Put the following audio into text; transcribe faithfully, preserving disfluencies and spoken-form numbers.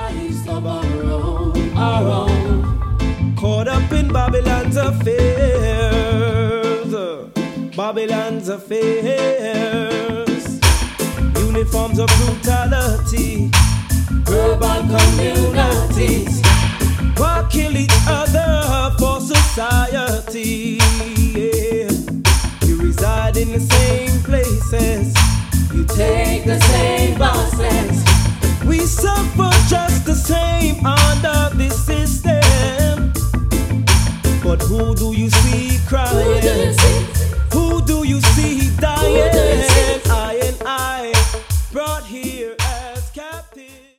lives of our own, our own. Caught up in Babylon's affairs, Babylon's affairs. Uniforms of brutality, urban communities who kill each other for society. Yeah. You reside in the same places, you take the same buses. We suffer just the same under this system. But who do you see cry?